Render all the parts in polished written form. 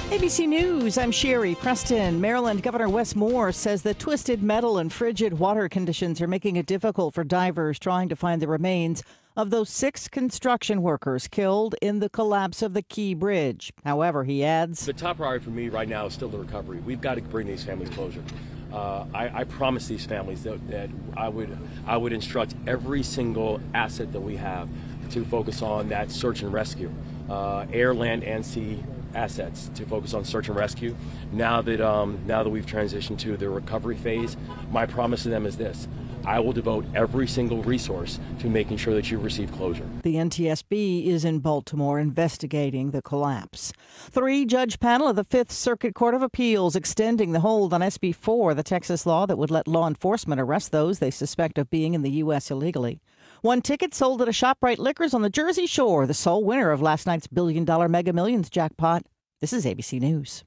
ABC News, I'm Sherry Preston. Maryland Governor Wes Moore says the twisted metal and frigid water conditions are making it difficult for divers trying to find the remains of those 6 construction workers killed in the collapse of the Key Bridge. However, he adds, the top priority for me right now is still the recovery. We've got to bring these families closure. I promise these families that I would instruct every single asset that we have to focus on that search and rescue, air, land, and sea assets to focus on search and rescue. Now that we've transitioned to the recovery phase, my promise to them is this: I will devote every single resource to making sure that you receive closure. The NTSB is in Baltimore investigating the collapse. 3-judge panel of the Fifth Circuit Court of Appeals extending the hold on SB 4, the Texas law that would let law enforcement arrest those they suspect of being in the U.S. illegally. 1 ticket sold at a ShopRite Liquors on the Jersey Shore, the sole winner of last night's billion-dollar Mega Millions jackpot. This is ABC News.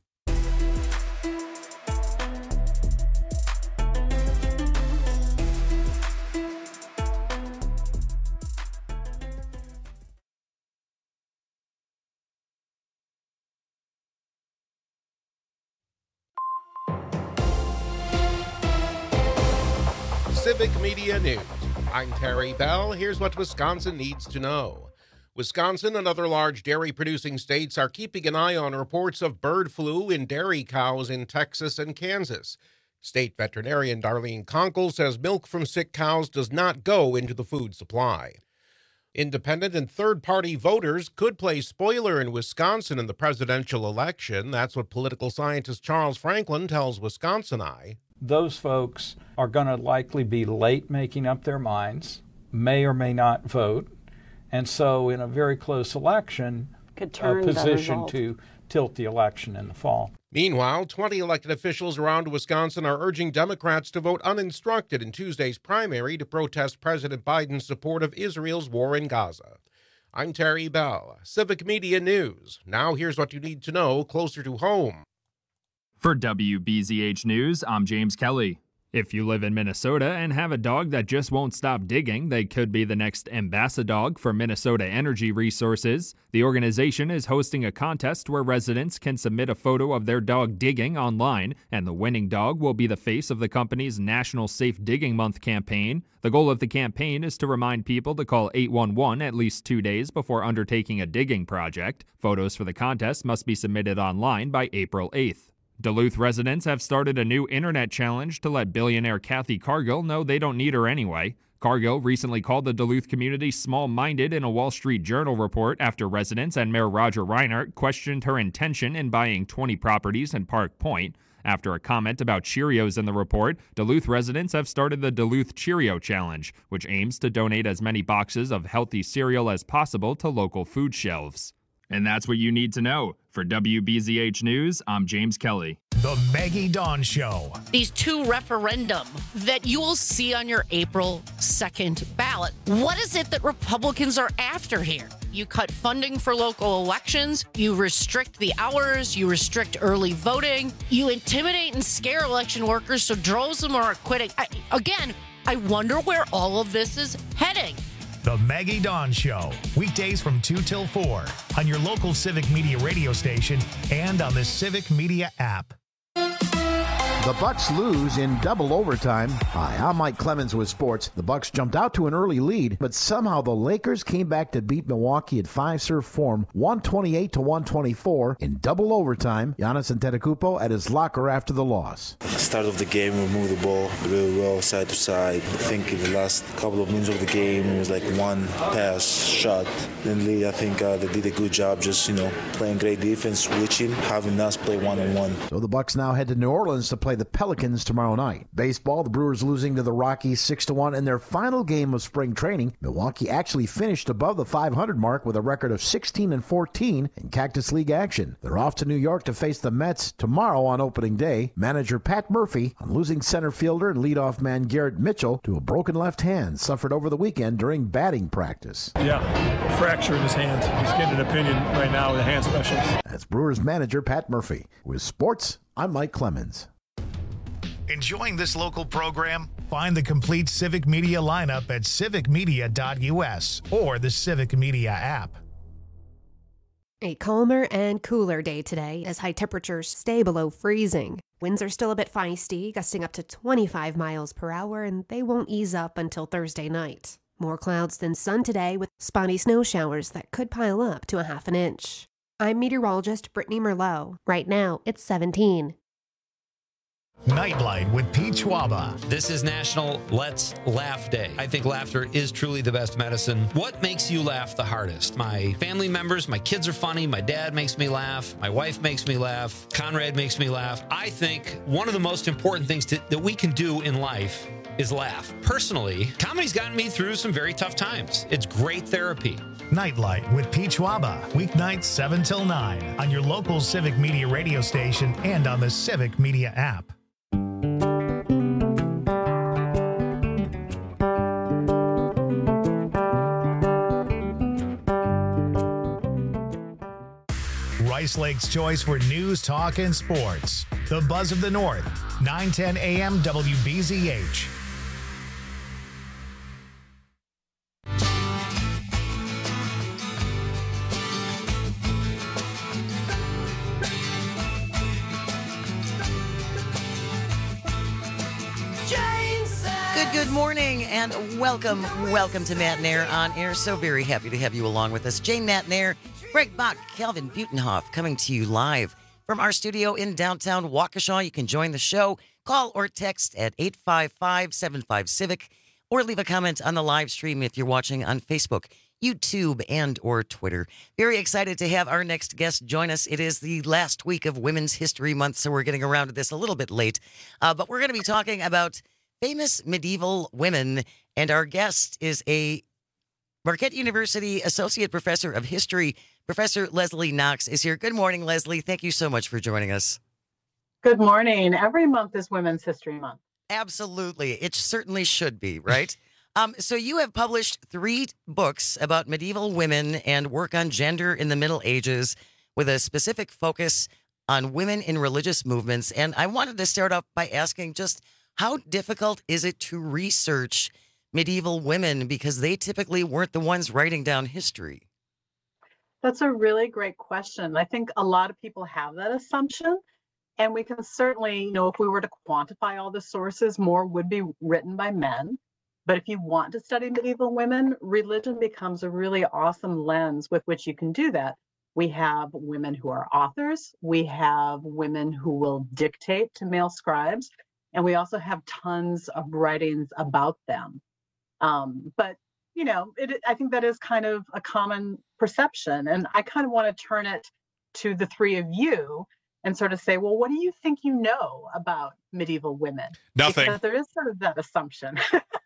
Civic Media News. I'm Terry Bell. Here's what Wisconsin needs to know. Wisconsin and other large dairy-producing states are keeping an eye on reports of bird flu in dairy cows in Texas and Kansas. State veterinarian Darlene Conkle says milk from sick cows does not go into the food supply. Independent and third-party voters could play spoiler in Wisconsin in the presidential election. That's what political scientist Charles Franklin tells Wisconsin Eye. Those folks are going to likely be late making up their minds, may or may not vote, and so in a very close election, position to tilt the election in the fall. Meanwhile, 20 elected officials around Wisconsin are urging Democrats to vote uninstructed in Tuesday's primary to protest President Biden's support of Israel's war in Gaza. I'm Terry Bell, Civic Media News. Now here's what you need to know closer to home. For WBZH News, I'm James Kelly. If you live in Minnesota and have a dog that just won't stop digging, they could be the next Ambassadog for Minnesota Energy Resources. The organization is hosting a contest where residents can submit a photo of their dog digging online, and the winning dog will be the face of the company's National Safe Digging Month campaign. The goal of the campaign is to remind people to call 811 at least 2 days before undertaking a digging project. Photos for the contest must be submitted online by April 8th. Duluth residents have started a new internet challenge to let billionaire Kathy Cargill know they don't need her anyway. Cargill recently called the Duluth community small-minded in a Wall Street Journal report after residents and Mayor Roger Reinert questioned her intention in buying 20 properties in Park Point. After a comment about Cheerios in the report, Duluth residents have started the Duluth Cheerio Challenge, which aims to donate as many boxes of healthy cereal as possible to local food shelves. And that's what you need to know. For WBZH News, I'm James Kelly. The Maggie Dawn Show. These 2 referendum that you will see on your April 2nd ballot. What is it that Republicans are after here? You cut funding for local elections, you restrict the hours, you restrict early voting, you intimidate and scare election workers so droves of them are quitting. I wonder where all of this is heading. The Maggie Dawn Show, weekdays from 2 till 4 on your local Civic Media radio station and on the Civic Media app. The Bucks lose in double overtime. Hi, I'm Mike Clemens with sports. The Bucks jumped out to an early lead, but somehow the Lakers came back to beat Milwaukee at 5-serve form, 128-124 in double overtime. Giannis Antetokounmpo at his locker after the loss. At the start of the game, we moved the ball really well side to side. I think in the last couple of minutes of the game, it was like one pass shot. Then I think they did a good job just, playing great defense, switching, having us play one-on-one. So the Bucks now head to New Orleans to play the Pelicans tomorrow night. Baseball, the Brewers losing to the Rockies 6-1 in their final game of spring training. Milwaukee actually finished above the 500 mark with a record of 16-14 in Cactus League action. They're off to New York to face the Mets tomorrow on opening day. Manager Pat Murphy on losing center fielder and leadoff man Garrett Mitchell to a broken left hand suffered over the weekend during batting practice. Yeah, fracture in his hand. He's getting an opinion right now with a hand specialist. That's Brewers manager Pat Murphy. With sports, I'm Mike Clemens. Enjoying this local program? Find the complete Civic Media lineup at civicmedia.us or the Civic Media app. A calmer and cooler day today as high temperatures stay below freezing. Winds are still a bit feisty, gusting up to 25 miles per hour, and they won't ease up until Thursday night. More clouds than sun today with spotty snow showers that could pile up to a half an inch. I'm meteorologist Brittany Merlot. Right now, it's 17. Nightlight with Pete Schwaba. This is National Let's Laugh Day. I think laughter is truly the best medicine. What makes you laugh the hardest? My family members, my kids are funny, my dad makes me laugh, my wife makes me laugh, Conrad makes me laugh. I think one of the most important things that we can do in life is laugh. Personally, comedy's gotten me through some very tough times. It's great therapy. Nightlight with Pete Schwaba. Weeknights 7 till 9 on your local Civic Media radio station and on the Civic Media app. Rice Lake's choice for news, talk, and sports. The Buzz of the North, 910 AM WBZH. Good morning and welcome to Nat and Air on air. So very happy to have you along with us. Jane Nat and Air, Greg Bach, Calvin Butenhoff coming to you live from our studio in downtown Waukesha. You can join the show, call or text at 855-75-CIVIC or leave a comment on the live stream if you're watching on Facebook, YouTube, and or Twitter. Very excited to have our next guest join us. It is the last week of Women's History Month, so we're getting around to this a little bit late. But we're going to be talking about famous medieval women, and our guest is a Marquette University Associate Professor of History. Professor Leslie Knox is here. Good morning, Leslie. Thank you so much for joining us. Good morning. Every month is Women's History Month. Absolutely. It certainly should be, right? So you have published 3 books about medieval women and work on gender in the Middle Ages with a specific focus on women in religious movements. And I wanted to start off by asking just how difficult is it to research medieval women because they typically weren't the ones writing down history? That's a really great question. I think a lot of people have that assumption, and we can certainly, if we were to quantify all the sources, more would be written by men. But if you want to study medieval women, religion becomes a really awesome lens with which you can do that. We have women who are authors. We have women who will dictate to male scribes. And we also have tons of writings about them. But, I think that is kind of a common perception. And I kind of want to turn it to the 3 of you and sort of say, well, what do you think you know about medieval women? Nothing. Because there is sort of that assumption.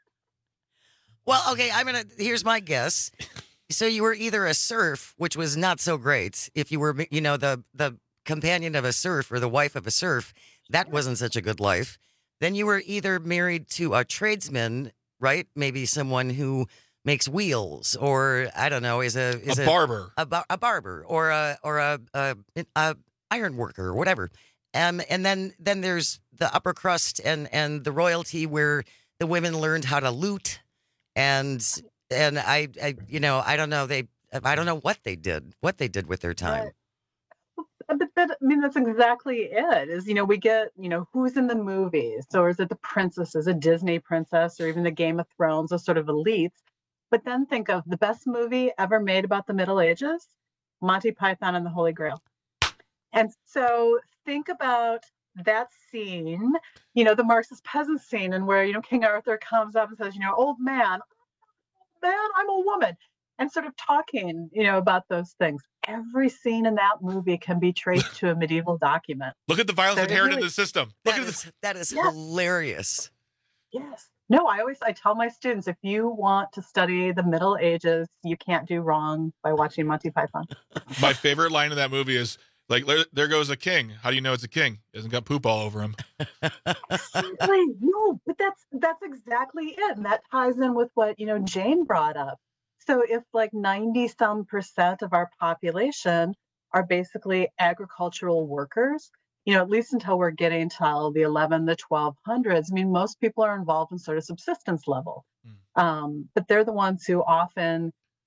Well, okay, here's my guess. So you were either a serf, which was not so great. If you were, the companion of a serf or the wife of a serf, that wasn't such a good life. Then you were either married to a tradesman, right? Maybe someone who makes wheels, or I don't know, is a barber, a barber, or a iron worker, or whatever. And then there's the upper crust and the royalty, where the women learned how to loot, and I don't know, I don't know what they did with their time. But that's exactly it, is, we get, who's in the movies. So is it the princesses, a Disney princess, or even the Game of Thrones, those sort of elites. But then think of the best movie ever made about the Middle Ages, Monty Python and the Holy Grail. And so think about that scene, the Marxist peasant scene, and where, King Arthur comes up and says, old man, I'm a woman. And sort of talking, about those things. Every scene in that movie can be traced to a medieval document. Look at the violence inherent in the system. That is hilarious. Yes. No, I tell my students, if you want to study the Middle Ages, you can't do wrong by watching Monty Python. My favorite line in that movie is, like, there goes a king. How do you know it's a king? He hasn't got poop all over him. Exactly. No, but that's exactly it. And that ties in with what, Jane brought up. So if like 90% of our population are basically agricultural workers, at least until we're getting to the 1200s, most people are involved in sort of subsistence level. But they're the ones who often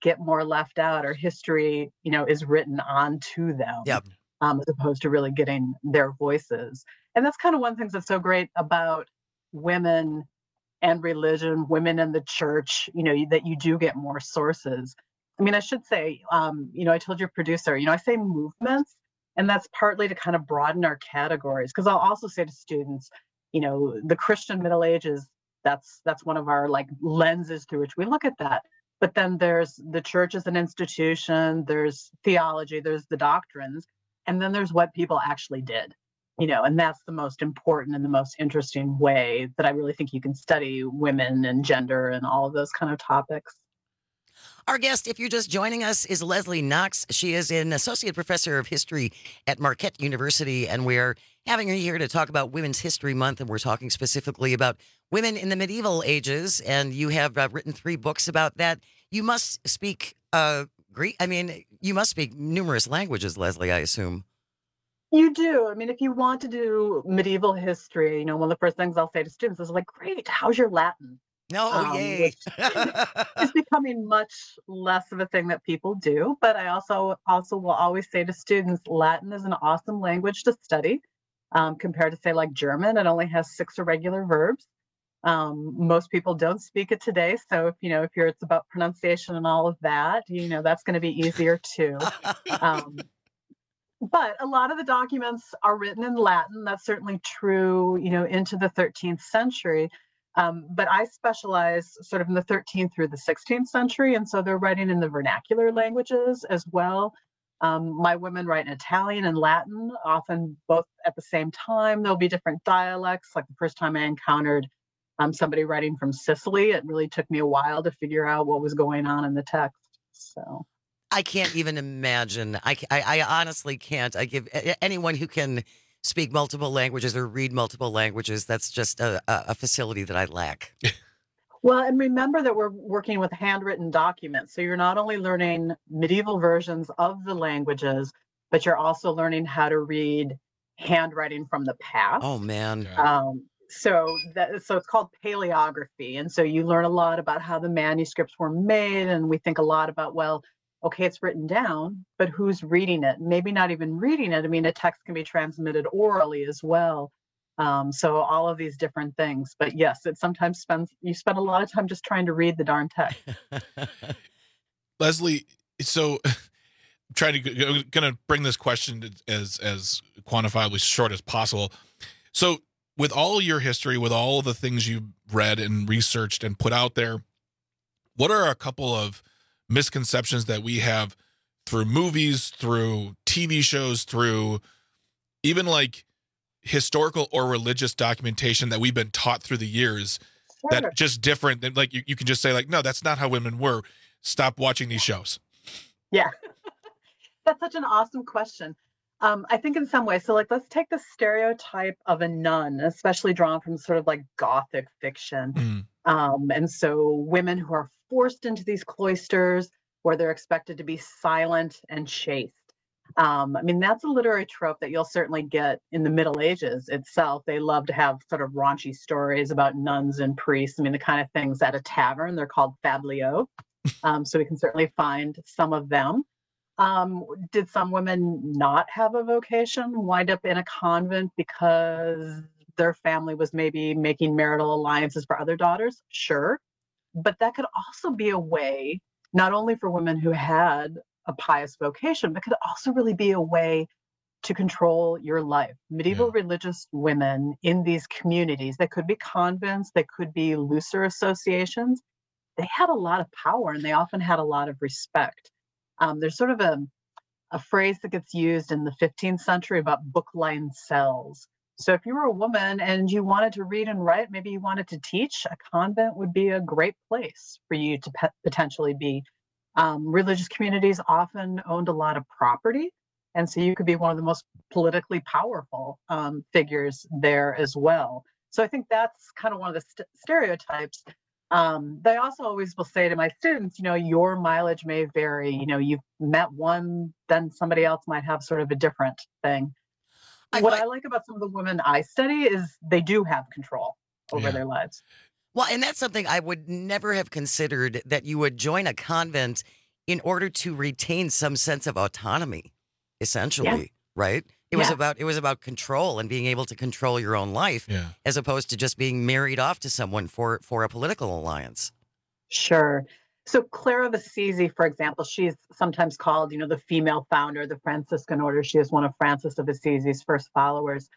get more left out, or history, is written onto them. Yep. As opposed to really getting their voices. And that's kind of one of the things that's so great about women and religion, women in the church, that you do get more sources. I mean, I should say, I told your producer, I say movements, and that's partly to kind of broaden our categories. Because I'll also say to students, the Christian Middle Ages, that's one of our like lenses through which we look at that. But then there's the church as an institution, there's theology, there's the doctrines, and then there's what people actually did, and that's the most important and the most interesting way that I really think you can study women and gender and all of those kind of topics. Our guest, if you're just joining us, is Leslie Knox. She is an associate professor of history at Marquette University, and we're having her here to talk about Women's History Month, and we're talking specifically about women in the medieval ages, and you have written 3 books about that. You must speak Greek. I mean, you must speak numerous languages, Leslie, I assume. You do. I mean, if you want to do medieval history, one of the first things I'll say to students is like, great, how's your Latin? Yay. It's becoming much less of a thing that people do. But I also will always say to students, Latin is an awesome language to study compared to, say, like German. It only has 6 irregular verbs. Most people don't speak it today. So if it's about pronunciation and all of that, that's going to be easier too. But a lot of the documents are written in Latin. That's certainly true, into the 13th century. But I specialize sort of in the 13th through the 16th century. And so they're writing in the vernacular languages as well. My women write in Italian and Latin, often both at the same time. There'll be different dialects. Like the first time I encountered somebody writing from Sicily, it really took me a while to figure out what was going on in the text. So I can't even imagine. I honestly can't. I give anyone who can speak multiple languages or read multiple languages, that's just a facility that I lack. Well, and remember that we're working with handwritten documents. So you're not only learning medieval versions of the languages, but you're also learning how to read handwriting from the past. Oh, man. So it's called paleography. And so you learn a lot about how the manuscripts were made. And we think a lot about, well, okay, it's written down, but who's reading it? Maybe not even reading it. I mean, a text can be transmitted orally as well. So all of these different things. But yes, it sometimes you spend a lot of time just trying to read the darn text. Leslie, so trying to bring this question as quantifiably short as possible. So with all your history, with all of the things you read and researched and put out there, what are a couple of misconceptions that we have through movies, through TV shows, through even like historical or religious documentation that we've been taught through the years that just different than like you can just say like, no, that's not how women were. Stop watching these shows. Yeah. That's such an awesome question. I think in some ways, so like, let's take the stereotype of a nun, especially drawn from sort of like Gothic fiction. And so women who are forced into these cloisters where they're expected to be silent and chaste. I mean, that's a literary trope that you'll certainly get in the Middle Ages itself. They love to have sort of raunchy stories about nuns and priests. I mean, the kind of things at a tavern, they're called fabliaux. So we can certainly find some of them. Did some women not have a vocation, wind up in a convent because their family was maybe making marital alliances for other daughters? Sure. But that could also be a way, not only for women who had a pious vocation, but could also really be a way to control your life. Medieval religious women in these communities, they could be convents, they could be looser associations. They had a lot of power and they often had a lot of respect. There's sort of a phrase that gets used in the 15th century about book-lined cells. So if you were a woman and you wanted to read and write, maybe you wanted to teach, a convent would be a great place for you to potentially be. Religious communities often owned a lot of property. And so you could be one of the most politically powerful figures there as well. So I think that's kind of one of the stereotypes. They also always will say to my students, your mileage may vary. You've met one, then somebody else might have sort of a different thing. What I like about some of the women I study is they do have control over their lives. Well, and that's something I would never have considered, that you would join a convent in order to retain some sense of autonomy, essentially, right? It was about control and being able to control your own life, as opposed to just being married off to someone for a political alliance. Sure. So Clare of Assisi, for example, she's sometimes called, the female founder of the Franciscan order. She is one of Francis of Assisi's first followers.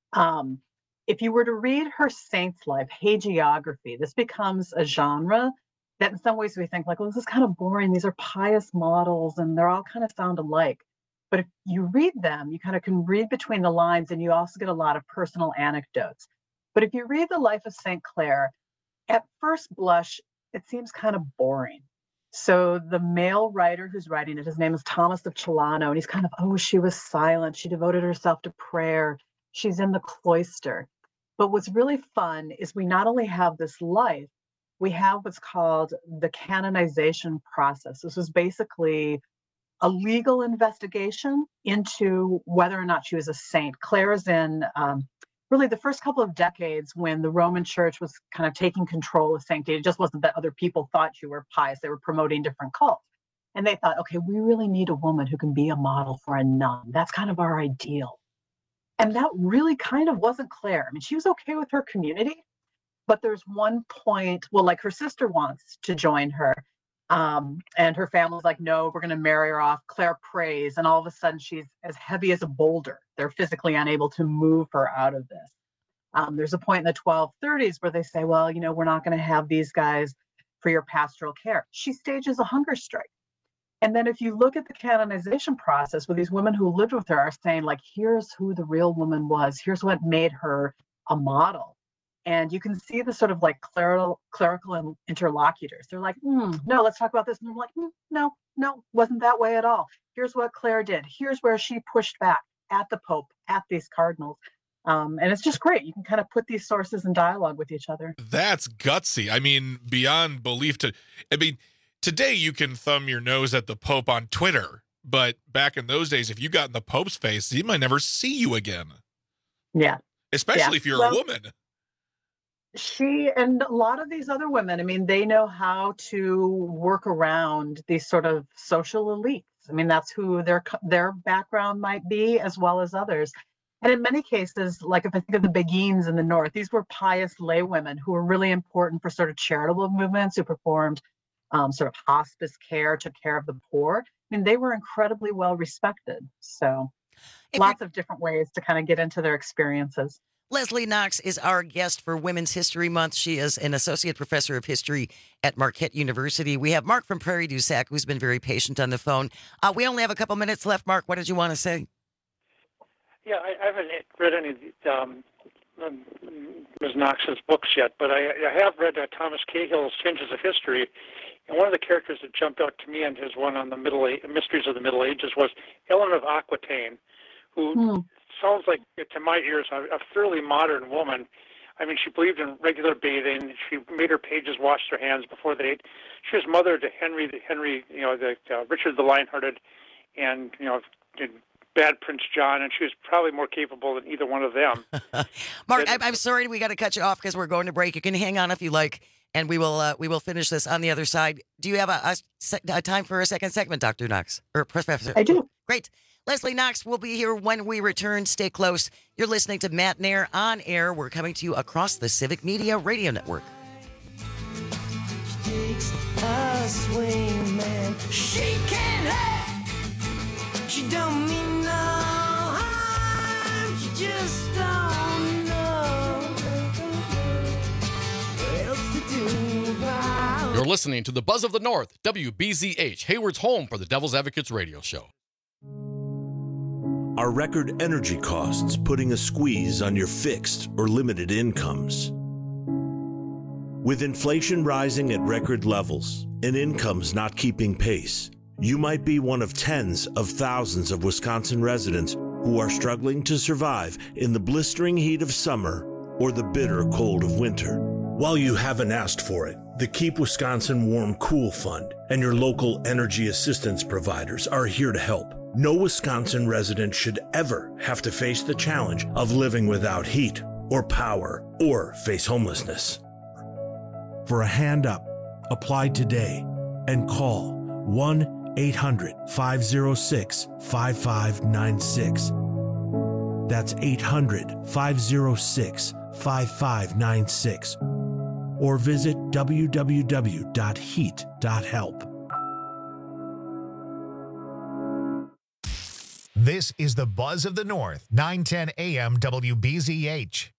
If you were to read her saint's life, hagiography, this becomes a genre that in some ways we think like, well, this is kind of boring. These are pious models and they're all kind of sound alike. But if you read them, you kind of can read between the lines, and you also get a lot of personal anecdotes. But if you read the life of St. Clare, at first blush, it seems kind of boring. So the male writer who's writing it, his name is Thomas of Celano, and he's kind of, she was silent. She devoted herself to prayer. She's in the cloister. But what's really fun is we not only have this life, we have what's called the canonization process. This was basically a legal investigation into whether or not she was a saint. Clare is in really the first couple of decades when the Roman Church was kind of taking control of sanctity. It just wasn't that other people thought you were pious. They were promoting different cults. And they thought, okay, we really need a woman who can be a model for a nun. That's kind of our ideal. And that really kind of wasn't Clare. I mean, she was okay with her community, but there's one point, like her sister wants to join her. And her family's like, no, we're going to marry her off. Clare prays, and all of a sudden she's as heavy as a boulder. They're physically unable to move her out of this. There's a point in the 1230s where they say, well, we're not going to have these guys for your pastoral care. She stages a hunger strike. And then if you look at the canonization process, where these women who lived with her are saying, like, here's who the real woman was. Here's what made her a model. And you can see the sort of like clerical interlocutors. They're like, no, let's talk about this. And they're like, no, wasn't that way at all. Here's what Clare did. Here's where she pushed back at the Pope, at these cardinals. And it's just great. You can kind of put these sources in dialogue with each other. That's gutsy. I mean, beyond belief. Today you can thumb your nose at the Pope on Twitter. But back in those days, if you got in the Pope's face, he might never see you again. Yeah. Especially if you're a woman. She and a lot of these other women, I mean, they know how to work around these sort of social elites. I mean, that's who their background might be, as well as others. And in many cases, like if I think of the Beguines in the North, these were pious lay women who were really important for sort of charitable movements, who performed sort of hospice care, took care of the poor. I mean, they were incredibly well respected. So lots of different ways to kind of get into their experiences. Leslie Knox is our guest for Women's History Month. She is an associate professor of history at Marquette University. We have Mark from Prairie du Sac, who's been very patient on the phone. We only have a couple minutes left. Mark, what did you want to say? Yeah, I haven't read any of Ms. Knox's books yet, but I have read Thomas Cahill's Tinges of History. And one of the characters that jumped out to me in his one on the Mysteries of the Middle Ages was Ellen of Aquitaine, who sounds like, to my ears, a fairly modern woman. I mean, she believed in regular bathing. She made her pages wash their hands before they ate. She was mother to Richard the Lionhearted, and bad Prince John, and she was probably more capable than either one of them. Mark, I'm sorry we got to cut you off because we're going to break. You can hang on if you like, and we will finish this on the other side. Do you have a time for a second segment, Dr. Knox or Professor? I do. Great. Leslie Knox will be here when we return. Stay close. You're listening to Matt Nair on air. We're coming to you across the Civic Media Radio Network. She takes a swing, man. She can't hurt. She don't mean no harm. She just don't know what else to do. You're listening to the Buzz of the North, WBZH, Hayward's home for the Devil's Advocates radio show. Are record energy costs putting a squeeze on your fixed or limited incomes? With inflation rising at record levels and incomes not keeping pace, you might be one of tens of thousands of Wisconsin residents who are struggling to survive in the blistering heat of summer or the bitter cold of winter. While you haven't asked for it, the Keep Wisconsin Warm Cool Fund and your local energy assistance providers are here to help. No Wisconsin resident should ever have to face the challenge of living without heat or power or face homelessness. For a hand up, apply today and call 800-506-5596. That's 800-506-5596. Or visit www.heat.help. This is the Buzz of the North, 910 AM WBZH.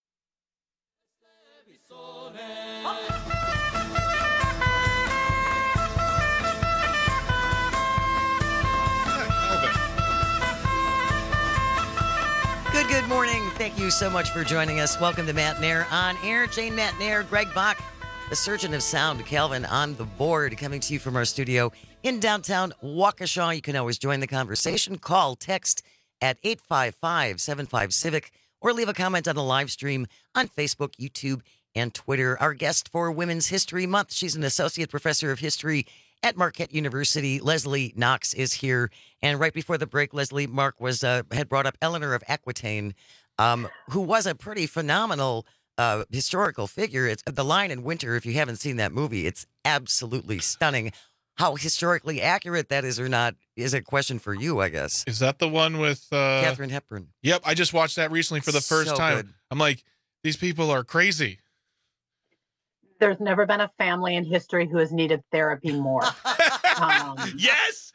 Good morning. Thank you so much for joining us. Welcome to Matt Nair on Air. Jane Matt Nair, Greg Bach, the surgeon of sound, Calvin on the board, coming to you from our studio in downtown Waukesha. You can always join the conversation. Call, text at 855-75-CIVIC, or leave a comment on the live stream on Facebook, YouTube, and Twitter. Our guest for Women's History Month, she's an associate professor of history at Marquette University. Leslie Knox is here. And right before the break, Leslie, Mark had brought up Eleanor of Aquitaine, who was a pretty phenomenal historical figure. It's The Lion in Winter. If you haven't seen that movie, it's absolutely stunning. How historically accurate that is or not is a question for you, I guess. Is that the one with Katharine Hepburn? Yep, I just watched that recently for the first time. Good. I'm like, these people are crazy. There's never been a family in history who has needed therapy more. Yes.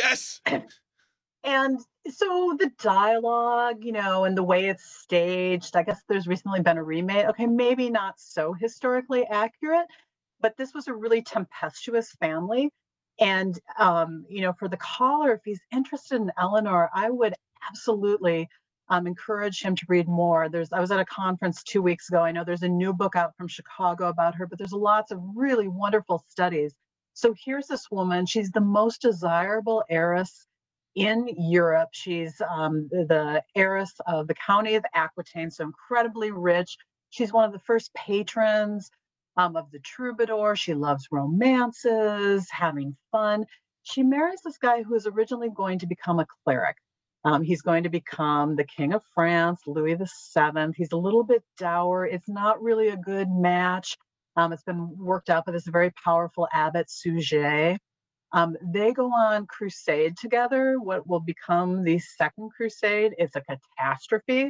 And so the dialogue, and the way it's staged, I guess there's recently been a remake. Okay, maybe not so historically accurate, but this was a really tempestuous family. And, for the caller, if he's interested in Eleanor, I would absolutely encourage him to read more. I was at a conference 2 weeks ago. I know there's a new book out from Chicago about her, but there's lots of really wonderful studies. So here's this woman. She's the most desirable heiress in Europe. She's the heiress of the County of Aquitaine, so incredibly rich. She's one of the first patrons of the troubadour. She loves romances, having fun. She marries this guy who is originally going to become a cleric. He's going to become the King of France, Louis VII. He's a little bit dour. It's not really a good match. It's been worked out by this very powerful abbot, Suger. They go on crusade together, what will become the Second Crusade. It's a catastrophe.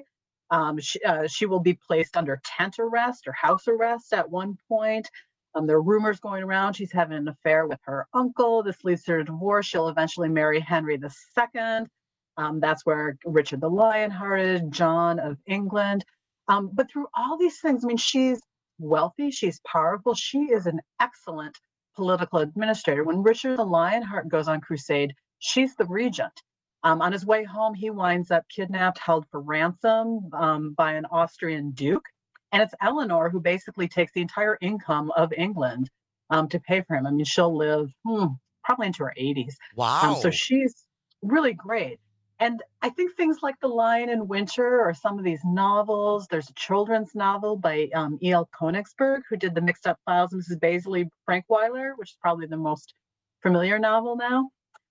She will be placed under tent arrest or house arrest at one point. There are rumors going around she's having an affair with her uncle. This leads to a divorce. She'll eventually marry Henry II. That's where Richard the Lionhearted, John of England. But through all these things, she's wealthy, she's powerful, she is an excellent political administrator. When Richard the Lionheart goes on crusade, she's the regent. On his way home, he winds up kidnapped, held for ransom by an Austrian duke. And it's Eleanor who basically takes the entire income of England to pay for him. She'll live probably into her 80s. Wow. So she's really great. And I think things like The Lion in Winter or some of these novels, there's a children's novel by E.L. Konigsberg, who did The Mixed Up Files of Mrs. Baisley Frankweiler, which is probably the most familiar novel now.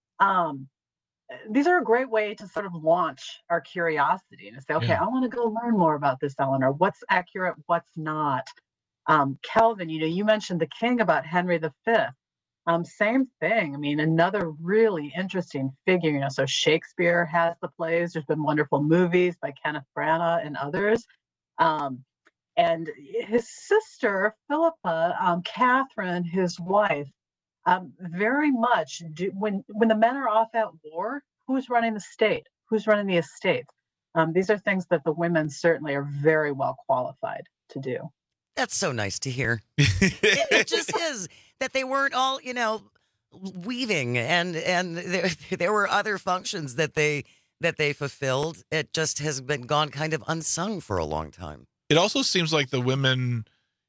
These are a great way to sort of launch our curiosity and say, okay, I want to go learn more about this Eleanor. What's accurate, what's not? Calvin, you mentioned the king about Henry V. Same thing. Another really interesting figure. So Shakespeare has the plays. There's been wonderful movies by Kenneth Branagh and others. And his sister, Philippa, Catherine, his wife, very much, when the men are off at war, who's running the state? Who's running the estate? These are things that the women certainly are very well qualified to do. That's so nice to hear. It just is that they weren't all, weaving and there were other functions that they fulfilled. It just has been gone kind of unsung for a long time. It also seems like the women,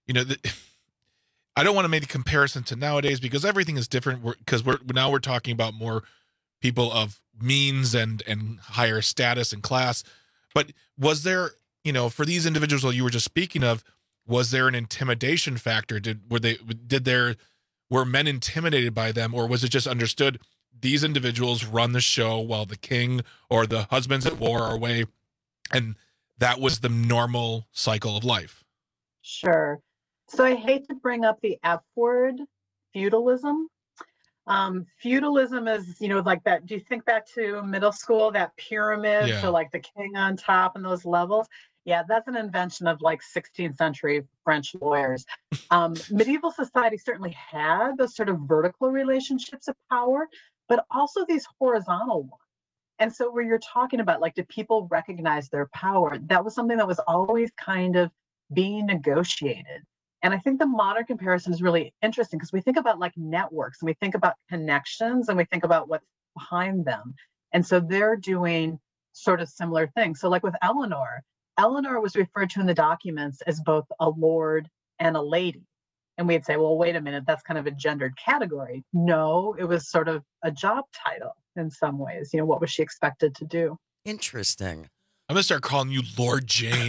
I don't want to make a comparison to nowadays because everything is different. Because we're talking about more people of means and higher status and class. But was there, for these individuals that you were just speaking of, was there an intimidation factor? Were men intimidated by them, or was it just understood these individuals run the show while the king or the husbands at war are away, and that was the normal cycle of life? Sure. So I hate to bring up the F word, feudalism, Feudalism is, like that. Do you think back to middle school, that pyramid, Yeah. so like the king on top and those levels? Yeah, that's an invention of like 16th century French lawyers. Medieval society certainly had those sort of vertical relationships of power, but also these horizontal ones. And so where you're talking about, like, do people recognize their power? That was something that was always kind of being negotiated. And I think the modern comparison is really interesting because we think about like networks and we think about connections and we think about what's behind them. And so they're doing sort of similar things. So like with Eleanor was referred to in the documents as both a lord and a lady. And we'd say, well, wait a minute, that's kind of a gendered category. No, it was sort of a job title in some ways. What was she expected to do? Interesting. I'm going to start calling you Lord Jane.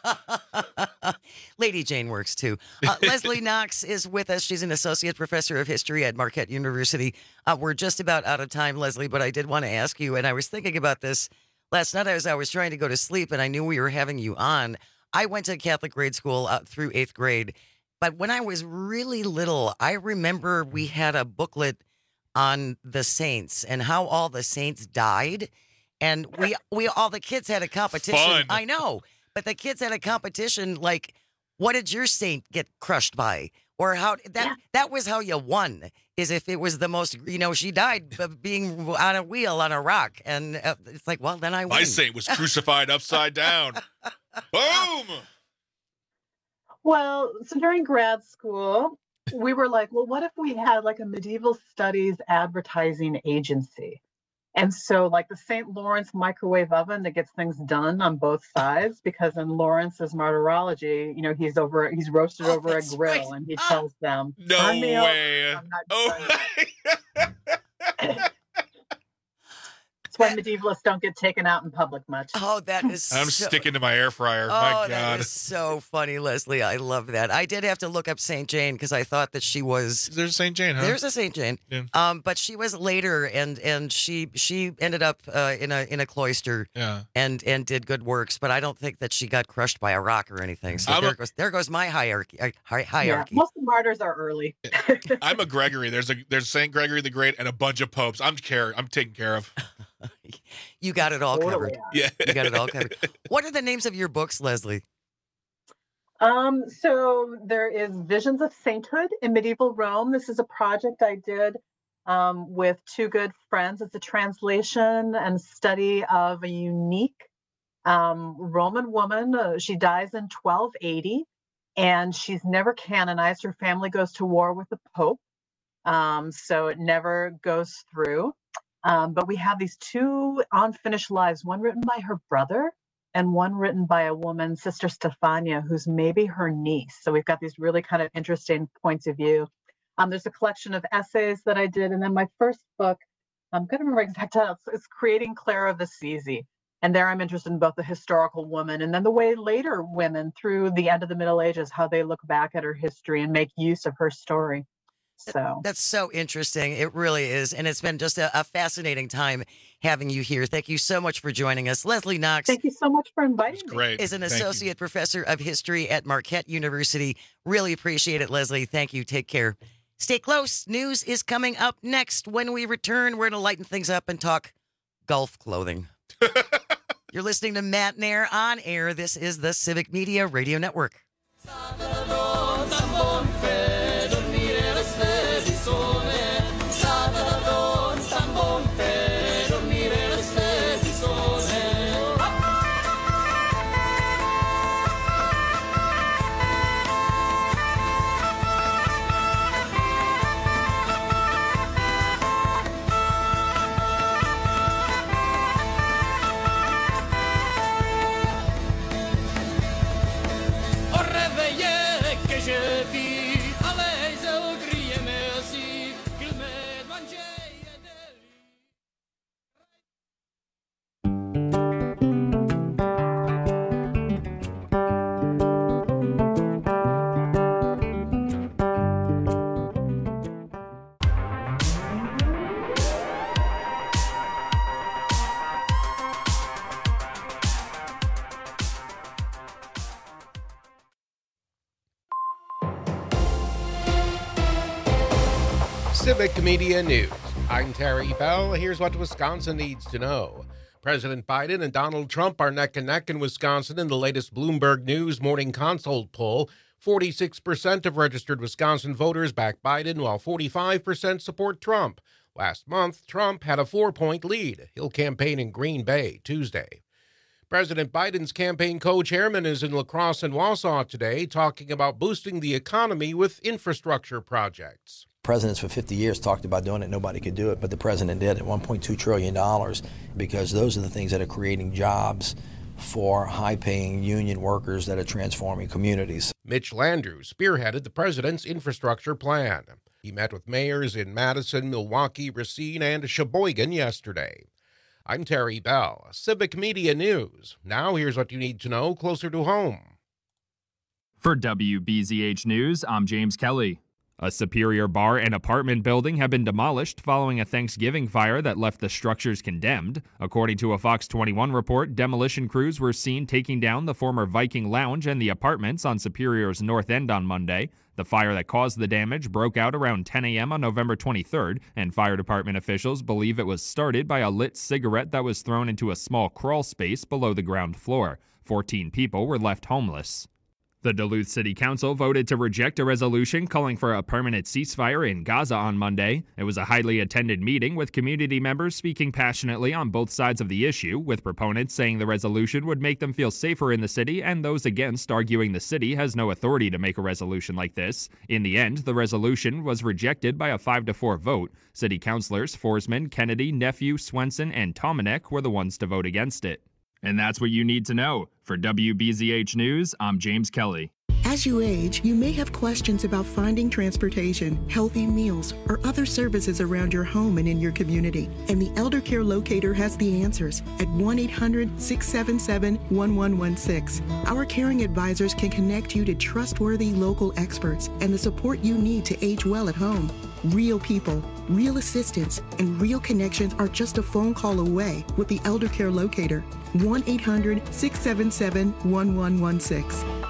Lady Jane works too. Leslie Knox is with us. She's an associate professor of history at Marquette University. We're just about out of time, Leslie, but I did want to ask you, and I was thinking about this last night as I was trying to go to sleep, and I knew we were having you on. I went to Catholic grade school through 8th grade, but when I was really little, I remember we had a booklet on the saints and how all the saints died. And we all the kids had a competition. Fun. I know, but the kids had a competition. Like, what did your saint get crushed by, or how that was how you won? Is if it was the most, she died being on a wheel on a rock, and it's like, well, then I win. My saint was crucified upside down. Boom. Well, so during grad school, we were like, well, what if we had like a medieval studies advertising agency? And so like the St. Lawrence microwave oven that gets things done on both sides, because in Lawrence's martyrology, he's roasted over a grill, right. And he tells them, no way. That's why medievalists don't get taken out in public much. Oh, that is I'm sticking to my air fryer. My God. That is so funny, Leslie. I love that. I did have to look up St. Jane because I thought that she was... There's St. Jane, huh? There's a St. Jane. Yeah. But she was later, and she ended up in a cloister and did good works, but I don't think that she got crushed by a rock or anything. So there goes my hierarchy. Yeah, most of the martyrs are early. I'm a Gregory. There's St. Gregory the Great and a bunch of popes. I'm taken care of. You got it all covered. Yeah. You got it all covered. What are the names of your books, Leslie? So there is Visions of Sainthood in Medieval Rome. This is a project I did with two good friends. It's a translation and study of a unique Roman woman. She dies in 1280, and she's never canonized. Her family goes to war with the Pope, so it never goes through. But we have these two unfinished lives, one written by her brother and one written by a woman, Sister Stefania, who's maybe her niece. So we've got these really kind of interesting points of view. There's a collection of essays that I did. And then my first book, I'm going to remember exact title, it's Creating Clare of Assisi. And there I'm interested in both the historical woman and then the way later women through the end of the Middle Ages, how they look back at her history and make use of her story. So that's so interesting. It really is. And it's been just a fascinating time having you here. Thank you so much for joining us. Leslie Knox. Thank you so much for inviting me. Great. Is an associate professor of history at Marquette University. Really appreciate it, Leslie. Thank you. Take care. Stay close. News is coming up next. When we return, we're going to lighten things up and talk golf clothing. You're listening to Matt Nair on air. This is the Civic Media Radio Network. Civic Media News. I'm Terry Bell. Here's what Wisconsin needs to know. President Biden and Donald Trump are neck and neck in Wisconsin in the latest Bloomberg News Morning Consult poll. 46% of registered Wisconsin voters back Biden, while 45% support Trump. Last month, Trump had a 4-point lead. He'll campaign in Green Bay Tuesday. President Biden's campaign co-chairman is in La Crosse and Wausau today, talking about boosting the economy with infrastructure projects. Presidents for 50 years talked about doing it. Nobody could do it, but the president did it, $1.2 trillion, because those are the things that are creating jobs for high-paying union workers that are transforming communities. Mitch Landrieu spearheaded the president's infrastructure plan. He met with mayors in Madison, Milwaukee, Racine, and Sheboygan yesterday. I'm Terry Bell, Civic Media News. Now here's what you need to know closer to home. For WBZH News, I'm James Kelly. A Superior bar and apartment building have been demolished following a Thanksgiving fire that left the structures condemned. According to a Fox 21 report, demolition crews were seen taking down the former Viking Lounge and the apartments on Superior's north end on Monday. The fire that caused the damage broke out around 10 a.m. on November 23rd, and fire department officials believe it was started by a lit cigarette that was thrown into a small crawl space below the ground floor. 14 people were left homeless. The Duluth City Council voted to reject a resolution calling for a permanent ceasefire in Gaza on Monday. It was a highly attended meeting with community members speaking passionately on both sides of the issue, with proponents saying the resolution would make them feel safer in the city and those against arguing the city has no authority to make a resolution like this. In the end, the resolution was rejected by a 5-4 vote. City councilors Forsman, Kennedy, Nephew, Swenson, and Tomanek were the ones to vote against it. And that's what you need to know. For WBZH News, I'm James Kelly. As you age, you may have questions about finding transportation, healthy meals, or other services around your home and in your community. And the Elder Care Locator has the answers at 1-800-677-1116. Our caring advisors can connect you to trustworthy local experts and the support you need to age well at home. Real people, real assistance, and real connections are just a phone call away with the Elder Care Locator. 1-800-677-1116.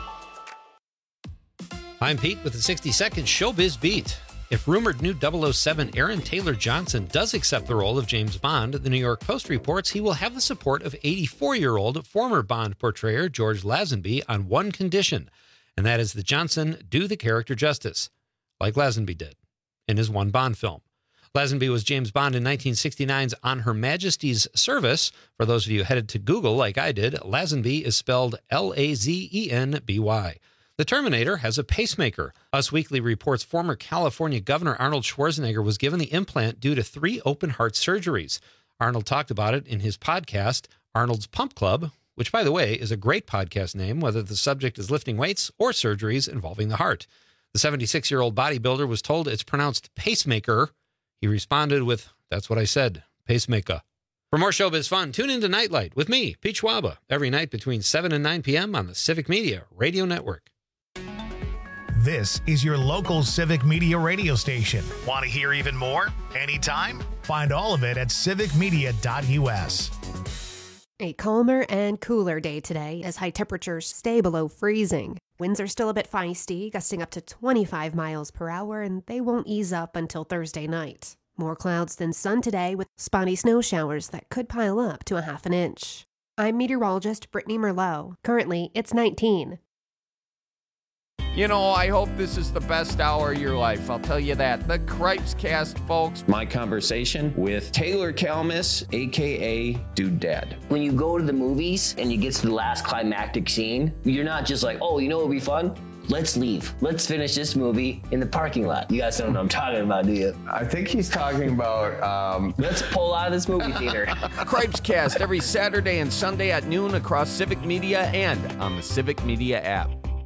I'm Pete with the 60-second Showbiz Beat. If rumored new 007 Aaron Taylor Johnson does accept the role of James Bond, the New York Post reports he will have the support of 84-year-old former Bond portrayer George Lazenby on one condition, and that is that Johnson do the character justice, like Lazenby did in his one Bond film. Lazenby was James Bond in 1969's On Her Majesty's Service. For those of you headed to Google like I did, Lazenby is spelled Lazenby. The Terminator has a pacemaker. Us Weekly reports former California Governor Arnold Schwarzenegger was given the implant due to 3 open heart surgeries. Arnold talked about it in his podcast, Arnold's Pump Club, which, by the way, is a great podcast name, whether the subject is lifting weights or surgeries involving the heart. The 76-year-old bodybuilder was told it's pronounced pacemaker. He responded with, "That's what I said, pacemaker." For more showbiz fun, tune into Nightlight with me, Pete Schwaba, every night between 7 and 9 p.m. on the Civic Media Radio Network. This is your local Civic Media radio station. Want to hear even more? Anytime? Find all of it at civicmedia.us. A calmer and cooler day today as high temperatures stay below freezing. Winds are still a bit feisty, gusting up to 25 miles per hour, and they won't ease up until Thursday night. More clouds than sun today with spotty snow showers that could pile up to a half an inch. I'm meteorologist Brittany Merlot. Currently, it's 19. You know, I hope this is the best hour of your life. I'll tell you that. The Cripes Cast, folks. My conversation with Taylor Kalmus, a.k.a. Dude Dad. When you go to the movies and you get to the last climactic scene, you're not just like, oh, you know what would be fun? Let's leave. Let's finish this movie in the parking lot. You guys don't know what I'm talking about, do you? I think he's talking about... Let's pull out of this movie theater. Cripes Cast every Saturday and Sunday at noon across Civic Media and on the Civic Media app.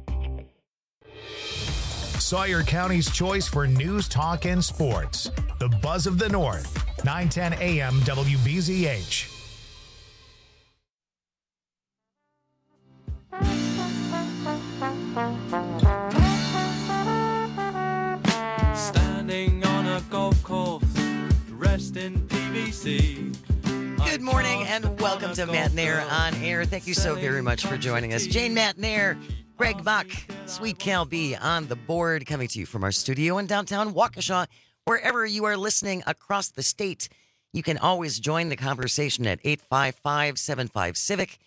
Sawyer County's choice for news, talk, and sports. The Buzz of the North, 910 AM WBZH. Standing on a golf course, dressed in PVC. Good morning and welcome to Matt Nair on Air. Thank you so very much for joining us. Jane Matt Nair, Greg Bach, Sweet Cal B on the board, coming to you from our studio in downtown Waukesha. Wherever you are listening across the state, you can always join the conversation at 855-75-CIVIC,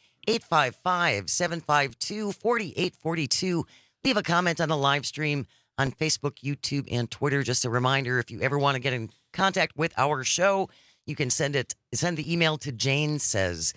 855-752-4842. Leave a comment on the live stream on Facebook, YouTube, and Twitter. Just a reminder, if you ever want to get in contact with our show, you can send the email to Jane Says,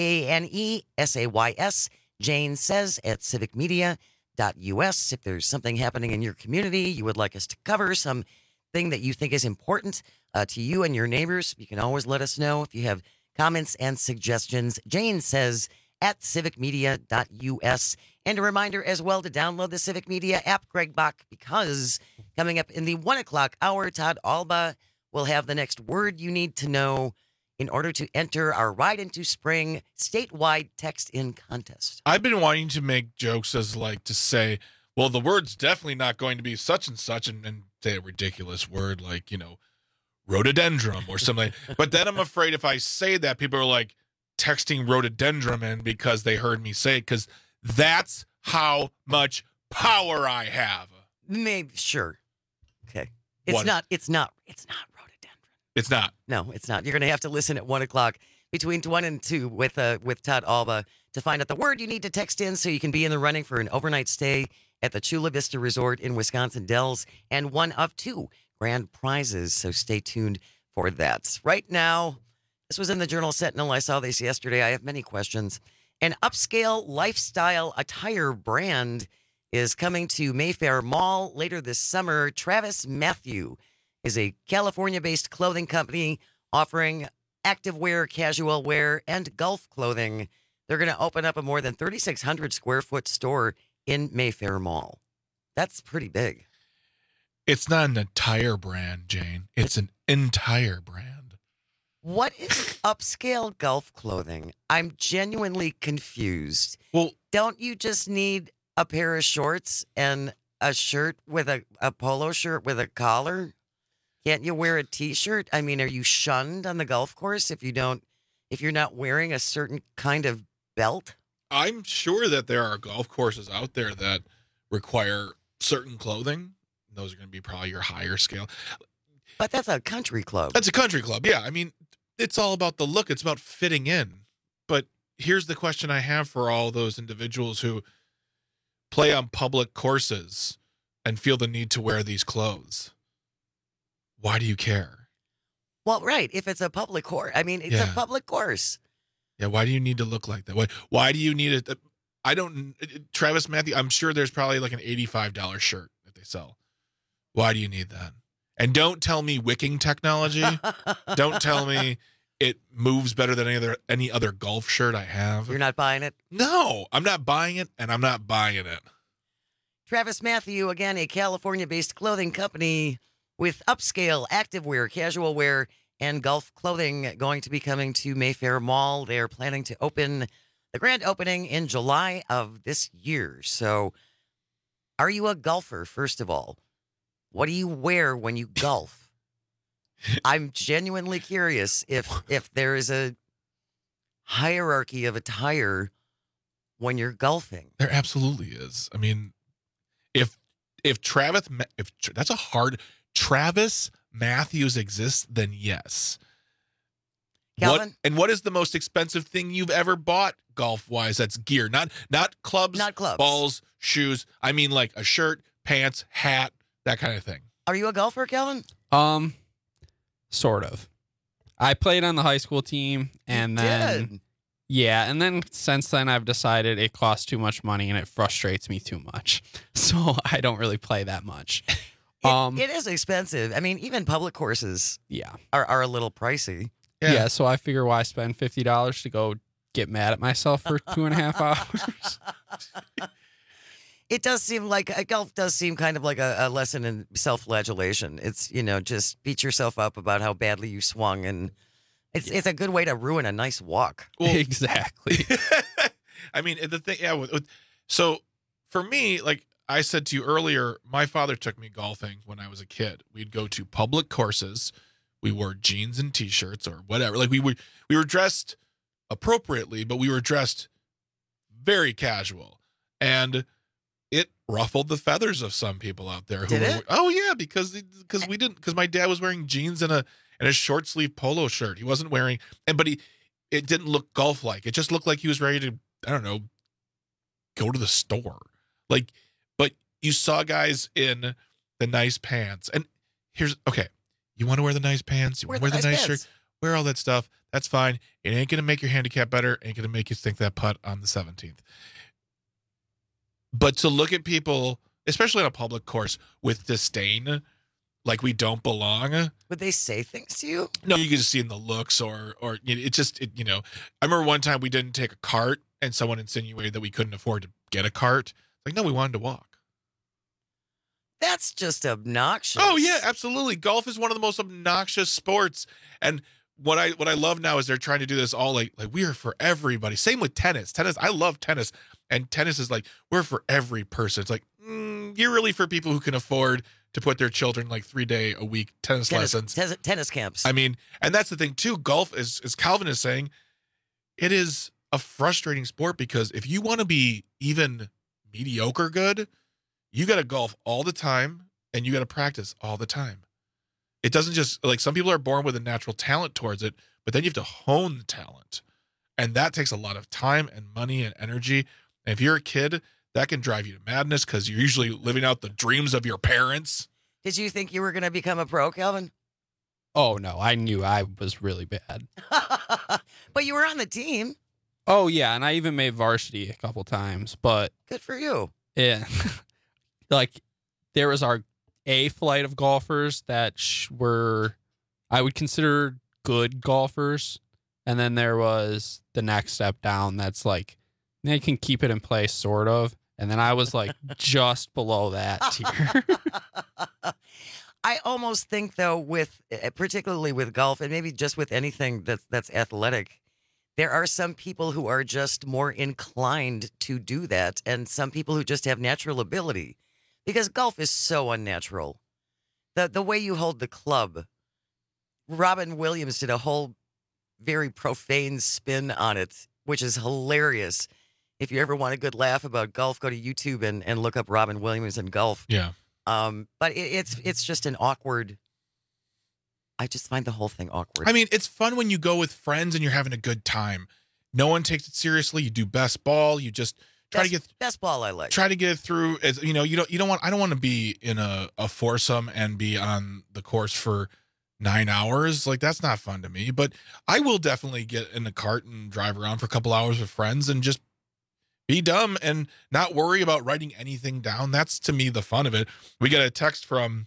JANESAYS, Jane Says at civicmedia.us. If there's something happening in your community you would like us to cover, something that you think is important to you and your neighbors, you can always let us know. If you have comments and suggestions, Jane Says at civicmedia.us. And a reminder as well to download the Civic Media app, Greg Bach, because coming up in the 1 o'clock hour, Todd Alba will have the next word you need to know in order to enter our Ride into Spring statewide text-in contest. I've been wanting to make jokes as like to say, well, the word's definitely not going to be such and such, and say a ridiculous word like, rhododendron or something. But then I'm afraid if I say that, people are like texting rhododendron in because they heard me say it, because that's how much power I have. Maybe, sure. Okay. What? It's not rhododendron. It's not. No, it's not. You're going to have to listen at 1 o'clock between 1 and 2 with Todd Alba to find out the word you need to text in so you can be in the running for an overnight stay at the Chula Vista Resort in Wisconsin Dells and one of 2 grand prizes. So stay tuned for that. Right now, this was in the Journal Sentinel. I saw this yesterday. I have many questions. An upscale lifestyle attire brand is coming to Mayfair Mall later this summer. TravisMathew is a California-based clothing company offering activewear, casual wear, and golf clothing. They're going to open up a more than 3,600 square foot store in Mayfair Mall. That's pretty big. It's not an attire brand, Jane. It's an entire brand. What is upscale golf clothing? I'm genuinely confused. Well, don't you just need a pair of shorts and a shirt with a polo shirt with a collar? Can't you wear a t-shirt? I mean, are you shunned on the golf course if you're not wearing a certain kind of belt? I'm sure that there are golf courses out there that require certain clothing. Those are going to be probably your higher scale. But that's a country club. That's a country club. Yeah. I mean, it's all about the look. It's about fitting in. But here's the question I have for all those individuals who play on public courses and feel the need to wear these clothes. Why do you care? Well, right. If it's a public course, I mean, it's a public course. Yeah. Why do you need to look like that? Why do you need it? TravisMathew, I'm sure there's probably like an $85 shirt that they sell. Why do you need that? And don't tell me wicking technology. Don't tell me it moves better than any other golf shirt I have. You're not buying it? No, I'm not buying it, and I'm not buying it. TravisMathew, again, a California-based clothing company with upscale activewear, casual wear, and golf clothing going to be coming to Mayfair Mall. They are planning to open the grand opening in July of this year. So are you a golfer, first of all? What do you wear when you golf? I'm genuinely curious if there is a hierarchy of attire when you're golfing. There absolutely is. I mean, if that's a hard Travis Matthews exists, then yes. Calvin? What is the most expensive thing you've ever bought golf wise? That's gear, not clubs, not clubs, balls, shoes. I mean, like a shirt, pants, hat. That kind of thing. Are you a golfer, Calvin? Sort of. I played on the high school team, and then since then I've decided it costs too much money and it frustrates me too much, so I don't really play that much. It is expensive. I mean, even public courses, are a little pricey. Yeah, so I figure why spend $50 to go get mad at myself for 2.5 hours. It does seem like golf does seem kind of like a lesson in self-flagellation. It's, just beat yourself up about how badly you swung, and it's a good way to ruin a nice walk. Well, exactly. I mean, the thing, so for me, like I said to you earlier, my father took me golfing when I was a kid. We'd go to public courses. We wore jeans and t-shirts or whatever. Like we were dressed appropriately, but we were dressed very casual. And ruffled the feathers of some people out there. Did it? Oh yeah, because my dad was wearing jeans and a short sleeve polo shirt. He wasn't wearing, it didn't look golf like. It just looked like he was ready to, I don't know, go to the store. Like, but you saw guys in the nice pants. And you want to wear the nice pants, you want to wear the nice shirt, wear all that stuff. That's fine. It ain't going to make your handicap better. Ain't going to make you sink that putt on the 17th. But to look at people, especially on a public course, with disdain, like we don't belong. Would they say things to you? No, you can just see in the looks or it just, I remember one time we didn't take a cart and someone insinuated that we couldn't afford to get a cart. Like, no, we wanted to walk. That's just obnoxious. Oh yeah, absolutely. Golf is one of the most obnoxious sports. And what I love now is they're trying to do this all like we are for everybody. Same with tennis. I love tennis. And tennis is like, we're for every person. It's like, you're really for people who can afford to put their children like 3-day-a-week tennis lessons. Tennis camps. I mean, and that's the thing too. Golf is, as Calvin is saying, it is a frustrating sport because if you want to be even mediocre good, you got to golf all the time and you got to practice all the time. It doesn't just, like, some people are born with a natural talent towards it, but then you have to hone the talent. And that takes a lot of time and money and energy. And if you're a kid, that can drive you to madness because you're usually living out the dreams of your parents. Did you think you were going to become a pro, Calvin? Oh, no. I knew I was really bad. But you were on the team. Oh, yeah. And I even made varsity a couple times. But good for you. Yeah. Like, there was our A flight of golfers that were, I would consider good golfers. And then there was the next step down that's like, they can keep it in place, sort of. And then I was like just below that tier. I almost think, though, particularly with golf and maybe just with anything that's athletic, there are some people who are just more inclined to do that, and some people who just have natural ability, because golf is so unnatural. The way you hold the club, Robin Williams did a whole very profane spin on it, which is hilarious. If you ever want a good laugh about golf, go to YouTube and look up Robin Williams and golf. Yeah. But it's just an awkward. I just find the whole thing awkward. I mean, it's fun when you go with friends and you're having a good time. No one takes it seriously. You do best ball. You just try to get best ball. I like. Try to get it through. As you don't want. I don't want to be in a foursome and be on the course for 9 hours. Like, that's not fun to me. But I will definitely get in the cart and drive around for a couple hours with friends and just be dumb and not worry about writing anything down. That's, to me, the fun of it. We got a text from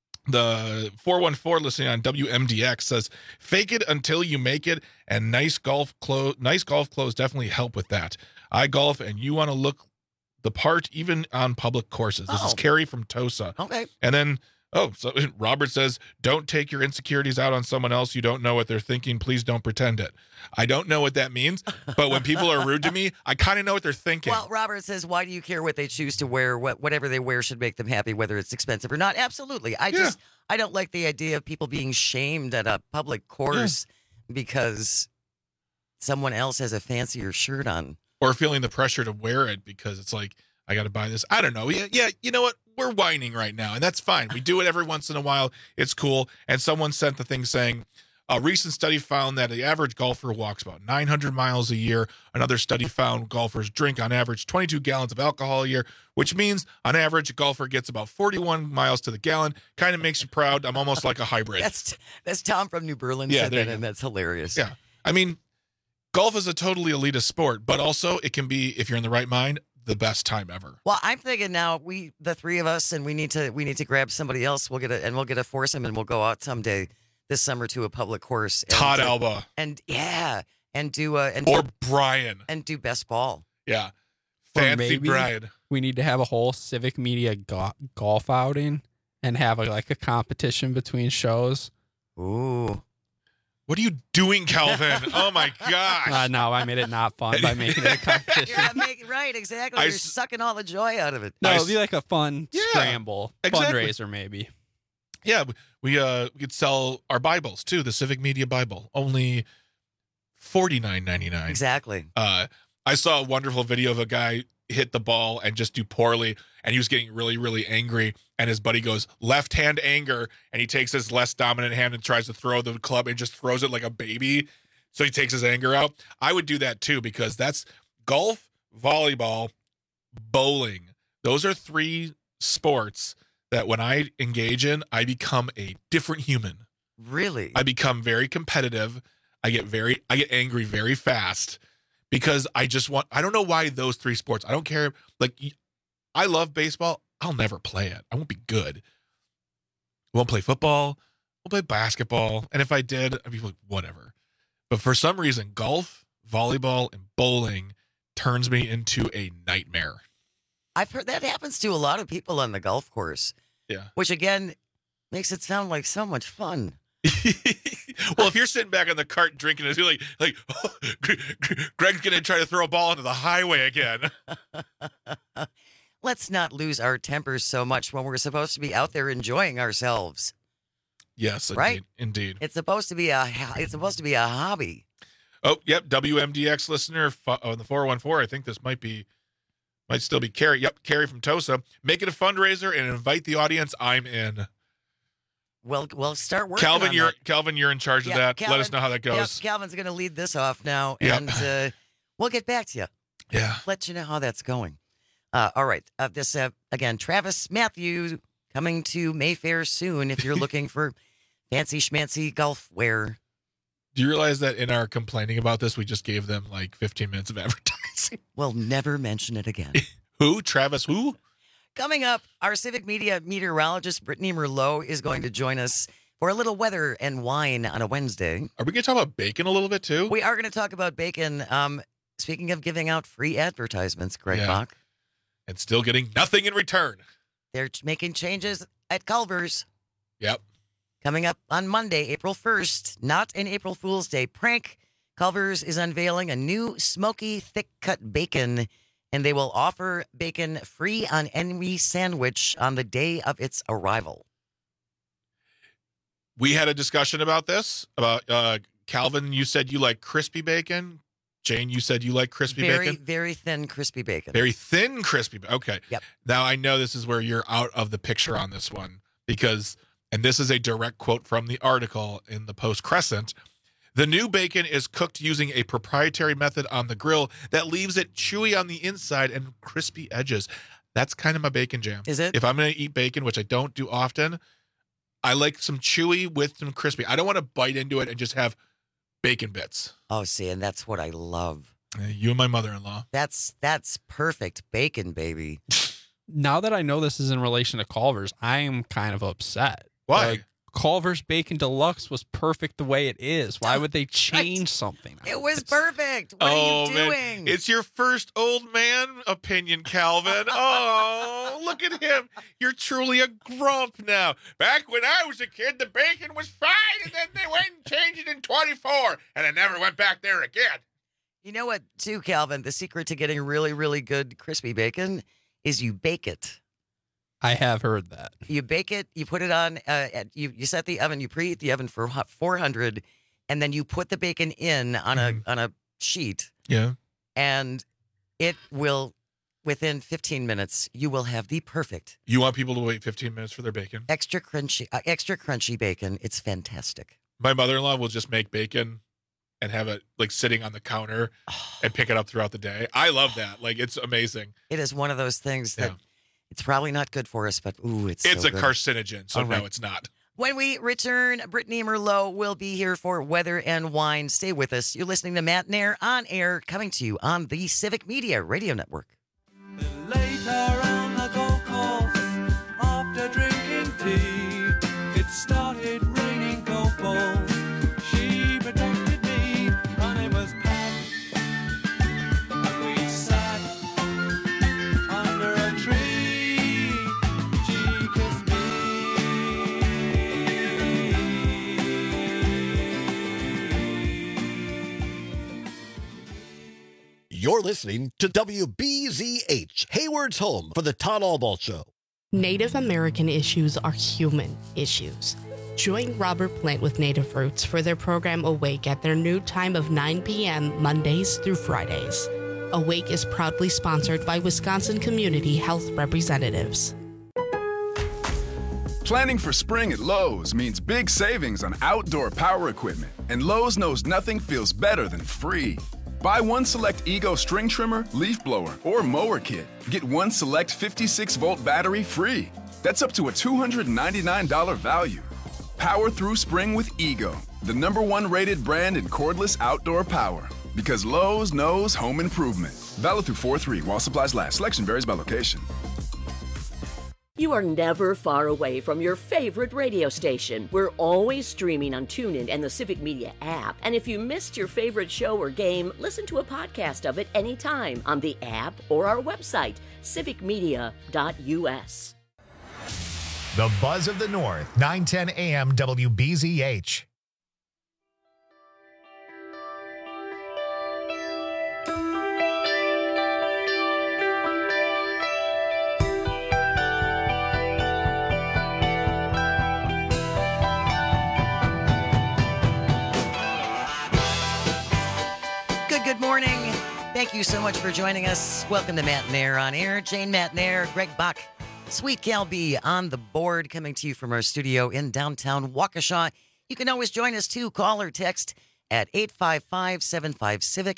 the 414 listening on WMDX, says, fake it until you make it, and nice golf clothes definitely help with that. I golf and you want to look the part even on public courses. This is Carrie from Tosa. Okay. And then so Robert says, don't take your insecurities out on someone else. You don't know what they're thinking. Please don't pretend it. I don't know what that means, but when people are rude to me, I kind of know what they're thinking. Well, Robert says, why do you care what they choose to wear? Whatever they wear should make them happy, whether it's expensive or not. Absolutely. I don't like the idea of people being shamed at a public course because someone else has a fancier shirt on. Or feeling the pressure to wear it because it's like, I got to buy this. I don't know. Yeah. You know what? We're whining right now, and that's fine. We do it every once in a while. It's cool. And someone sent the thing saying, a recent study found that the average golfer walks about 900 miles a year. Another study found golfers drink on average 22 gallons of alcohol a year, which means on average a golfer gets about 41 miles to the gallon. Kind of makes you proud. I'm almost like a hybrid. That's Tom from New Berlin said that, and that's hilarious. Yeah. I mean, golf is a totally elitist sport, but also it can be, if you're in the right mind, the best time ever. Well, I'm thinking now the three of us, and we need to grab somebody else. We'll get a foursome, and we'll go out someday this summer to a public course. Todd Alba. And do Brian and do best ball. Yeah, fancy Brian. We need to have a whole Civic Media golf outing and have a competition between shows. Ooh. What are you doing, Calvin? Oh, my gosh. No, I made it not fun by making it a competition. Right, exactly. You're sucking all the joy out of it. No, it'd be like a fun scramble fundraiser, maybe. Yeah, we could sell our Bibles, too, the Civic Media Bible. Only $49.99. Exactly. I saw a wonderful video of a guy hit the ball and just do poorly, and he was getting really, really angry, and his buddy goes, left hand anger, and he takes his less dominant hand and tries to throw the club and just throws it like a baby, so he takes his anger out. I would do that too, because that's golf, volleyball, bowling. Those are 3 sports that when I engage in, I become a different human. Really? I become very competitive. I get angry very fast. Because I don't know why those 3 sports. I don't care. Like, I love baseball. I'll never play it. I won't be good. I won't play football. I'll play basketball. And if I did, I'd be like, whatever. But for some reason, golf, volleyball, and bowling turns me into a nightmare. I've heard that happens to a lot of people on the golf course. Yeah. Which, again, makes it sound like so much fun. Well, if you're sitting back on the cart drinking, it's like oh, Greg's going to try to throw a ball into the highway again. Let's not lose our tempers so much when we're supposed to be out there enjoying ourselves. Yes, right? Indeed. It's supposed to be a hobby. Oh, yep. WMDX listener on the 414. I think this might still be Carrie. Yep, Carrie from Tosa. Make it a fundraiser and invite the audience. I'm in. We'll start working. Calvin, you're in charge of that. Calvin, let us know how that goes. Calvin's going to lead this off now, and we'll get back to you. Yeah, let you know how that's going. All right, this again, Travis Matthew coming to Mayfair soon. If you're looking for fancy schmancy golf wear. Do you realize that in our complaining about this, we just gave them like 15 minutes of advertising? We'll never mention it again. Who? Travis who? Coming up, our Civic Media meteorologist, Brittany Merlot, is going to join us for a little weather and wine on a Wednesday. Are we going to talk about bacon a little bit, too? We are going to talk about bacon. Speaking of giving out free advertisements, Greg Bach. And still getting nothing in return. They're making changes at Culver's. Yep. Coming up on Monday, April 1st, not an April Fool's Day prank. Culver's is unveiling a new smoky, thick-cut bacon, and they will offer bacon free on any sandwich on the day of its arrival. We had a discussion about this. About Calvin, you said you like crispy bacon. Jane, you said you like crispy bacon. Very thin, crispy bacon. Very thin, crispy. Okay. Yep. Now I know this is where you're out of the picture on this one because, and this is a direct quote from the article in the Post-Crescent. The new bacon is cooked using a proprietary method on the grill that leaves it chewy on the inside and crispy edges. That's kind of my bacon jam. Is it? If I'm going to eat bacon, which I don't do often, I like some chewy with some crispy. I don't want to bite into it and just have bacon bits. Oh, see, and that's what I love. You and my mother-in-law. That's perfect bacon, baby. Now that I know this is in relation to Culver's, I am kind of upset. Why? Like, Culver's Bacon Deluxe was perfect the way it is. Why would they change something? It was perfect. What are you doing? Man. It's your first old man opinion, Calvin. Oh, look at him. You're truly a grump now. Back when I was a kid, the bacon was fine, and then they went and changed it in 24, and I never went back there again. You know what, too, Calvin? The secret to getting really, really good crispy bacon is you bake it. I have heard that. You bake it, you put it on, you set the oven, you preheat the oven for 400, and then you put the bacon in on a sheet. Yeah. And it will, within 15 minutes, you will have the perfect. You want people to wait 15 minutes for their bacon? Extra crunchy bacon. It's fantastic. My mother-in-law will just make bacon and have it like sitting on the counter and pick it up throughout the day. I love that. Like, it's amazing. It is one of those things that it's probably not good for us, but ooh, it's so a good. Carcinogen, so no, it's not. When we return, Brittany Merlot will be here for Weather and Wine. Stay with us. You're listening to Matt Nair on air, coming to you on the Civic Media Radio Network. Later on the golf course, after drinking tea, it started raining golf balls. She protected me, her name was Pam, and we sat under a tree. She kissed me. You're listening to WBZH, Hayward's home for the Todd Albaugh Show. Native American issues are human issues. Join Robert Plant with Native Roots for their program Awake at their new time of 9 p.m. Mondays through Fridays. Awake is proudly sponsored by Wisconsin Community Health Representatives. Planning for spring at Lowe's means big savings on outdoor power equipment, and Lowe's knows nothing feels better than free. Buy one select Ego string trimmer, leaf blower, or mower kit. Get one select 56-volt battery free. That's up to a $299 value. Power through spring with Ego, the #1 rated brand in cordless outdoor power. Because Lowe's knows home improvement. Valid through 4/3 while supplies last. Selection varies by location. You are never far away from your favorite radio station. We're always streaming on TuneIn and the Civic Media app. And if you missed your favorite show or game, listen to a podcast of it anytime on the app or our website, civicmedia.us. The Buzz of the North, 910 AM WBZH. Good morning. Thank you so much for joining us. Welcome to Matt Nair on Air. Jane Matt Nair, Greg Buck, Sweet Gal B on the board, coming to you from our studio in downtown Waukesha. You can always join us too. Call or text at 855-75-CIVIC,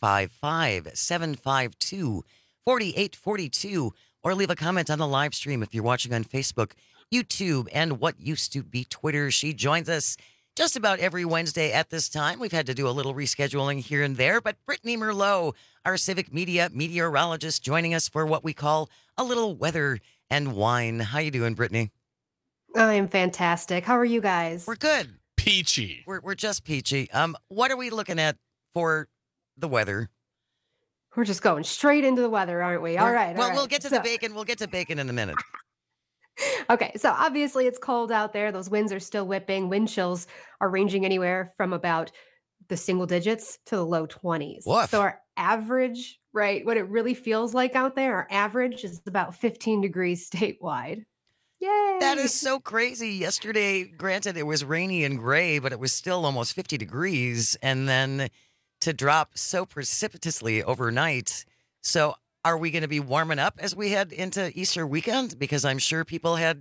855-752-4842, or leave a comment on the live stream if you're watching on Facebook, YouTube, and what used to be Twitter. She joins us just about every Wednesday at this time. We've had to do a little rescheduling here and there, but Brittany Merlot, our Civic Media meteorologist, joining us for what we call a little weather and wine. How you doing, Brittany? I am fantastic. How are you guys? We're good. Peachy. We're just peachy. What are we looking at for the weather? We're just going straight into the weather, aren't we? All right. Well, we'll get to the bacon. We'll get to bacon in a minute. Okay, so obviously it's cold out there. Those winds are still whipping. Wind chills are ranging anywhere from about the single digits to the low 20s. Woof. So our average, right, what it really feels like out there, our average is about 15 degrees statewide. Yay! That is so crazy. Yesterday, granted, it was rainy and gray, but it was still almost 50 degrees. And then to drop so precipitously overnight. So are we going to be warming up as we head into Easter weekend? Because I'm sure people had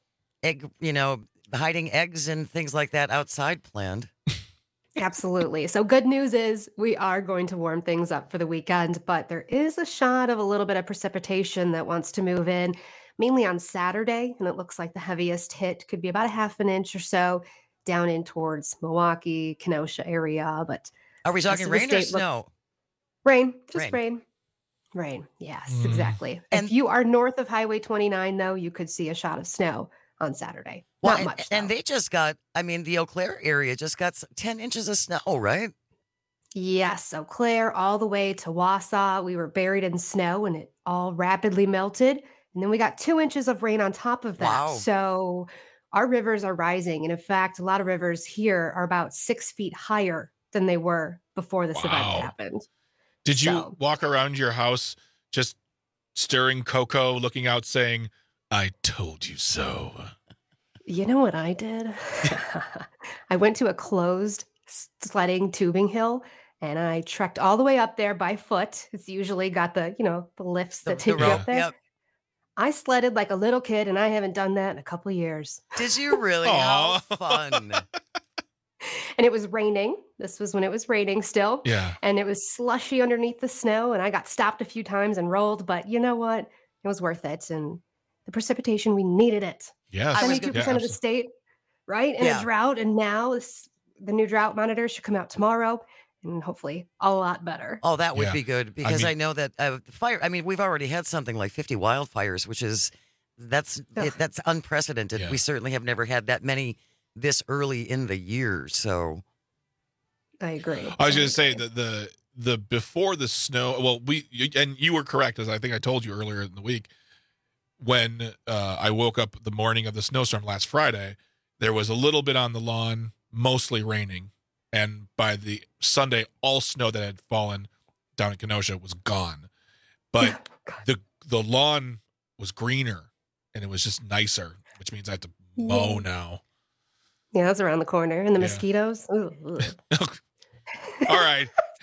hiding eggs and things like that outside planned. Absolutely. So good news is we are going to warm things up for the weekend, but there is a shot of a little bit of precipitation that wants to move in, mainly on Saturday. And it looks like the heaviest hit could be about a half an inch or so down in towards Milwaukee, Kenosha area. But are we talking rain or snow? Rain, just rain. Rain. Yes, exactly. And if you are north of Highway 29, though, you could see a shot of snow on Saturday. Well, Not much, though. And they just got, the Eau Claire area just got 10 inches of snow, right? Yes, Eau Claire all the way to Wausau. We were buried in snow and it all rapidly melted. And then we got 2 inches of rain on top of that. Wow. So our rivers are rising. And in fact, a lot of rivers here are about 6 feet higher than they were before this event happened. Did you walk around your house just stirring cocoa, looking out saying, "I told you so"? You know what I did? I went to a closed sledding tubing hill and I trekked all the way up there by foot. It's usually got the lifts that take you up there. Yep. I sledded like a little kid and I haven't done that in a couple of years. Did you really? How fun. And it was raining. This was when it was raining still. Yeah. And it was slushy underneath the snow. And I got stopped a few times and rolled. But you know what? It was worth it. And the precipitation, we needed it. Yes. 72% of the state, right? In a drought. And now the new drought monitor should come out tomorrow. And hopefully a lot better. Oh, that would be good. Because I know that fire, we've already had something like 50 wildfires, which is, that's unprecedented. Yeah. We certainly have never had that many this early in the year, so I agree. I was going to say that the before the snow. Well, you were correct, as I think I told you earlier in the week when I woke up the morning of the snowstorm last Friday. There was a little bit on the lawn, mostly raining, and by the Sunday, all snow that had fallen down in Kenosha was gone. But the lawn was greener, and it was just nicer, which means I have to mow now. Yeah, that's around the corner. And the mosquitoes. Ooh. All right.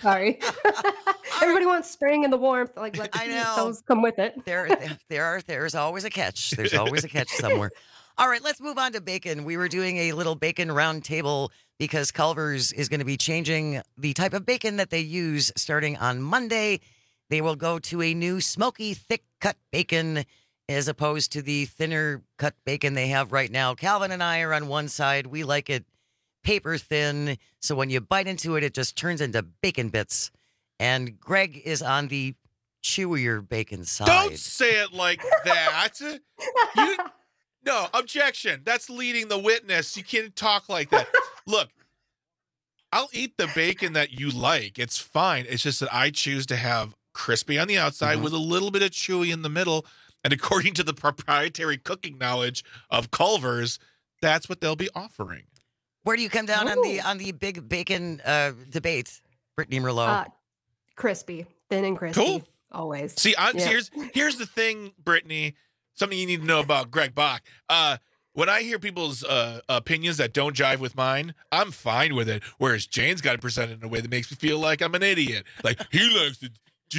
Sorry. Everybody wants spring and the warmth. Like, let those come with it. There's always a catch. There's always a catch somewhere. All right, let's move on to bacon. We were doing a little bacon roundtable because Culver's is going to be changing the type of bacon that they use starting on Monday. They will go to a new smoky, thick-cut bacon as opposed to the thinner-cut bacon they have right now. Calvin and I are on one side. We like it paper thin, so when you bite into it, it just turns into bacon bits. And Greg is on the chewier bacon side. Don't say it like that. No, objection. That's leading the witness. You can't talk like that. Look, I'll eat the bacon that you like. It's fine. It's just that I choose to have crispy on the outside with a little bit of chewy in the middle. And according to the proprietary cooking knowledge of Culver's, that's what they'll be offering. Where do you come down on the big bacon debate, Brittany Merlot? Crispy, thin and crispy. Cool. Always. See, here's the thing, Brittany. Something you need to know about Greg Bach. When I hear people's opinions that don't jive with mine, I'm fine with it. Whereas Jane's got to present it in a way that makes me feel like I'm an idiot. Like, he likes to...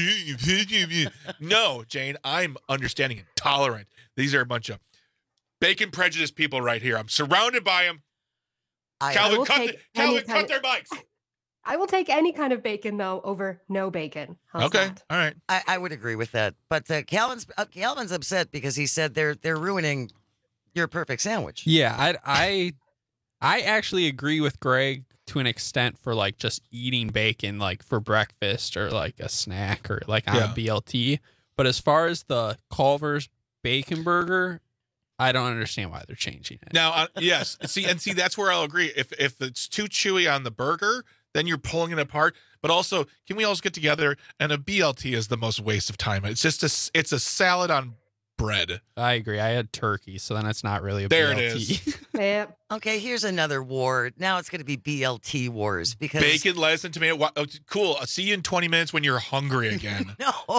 No, Jane, I'm understanding and tolerant. These are a bunch of bacon prejudice people right here. I'm surrounded by them. Calvin, cut their mics. I will take any kind of bacon, though, over no bacon. How's okay, that? all right. I would agree with that. But Calvin's upset because he said they're ruining your perfect sandwich. Yeah, I actually agree with Greg to an extent for like just eating bacon like for breakfast or like a snack or like on a BLT. But as far as the Culver's bacon burger, I don't understand why they're changing it. Now, yes, see, that's where I'll agree. If it's too chewy on the burger, then you're pulling it apart. But also, can we all get together? And a BLT is the most waste of time. It's just it's a salad on bread. I agree. I had turkey, so then it's not really a there BLT. It is. Yep. Okay, here's another war. Now it's going to be BLT wars because bacon, lettuce, and tomato. Oh, cool. I'll see you in 20 minutes when you're hungry again. No,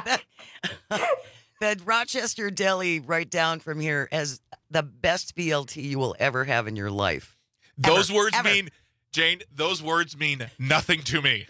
that Rochester Deli right down from here as the best BLT you will ever have in your life. Those words mean, Jane, those words mean nothing to me.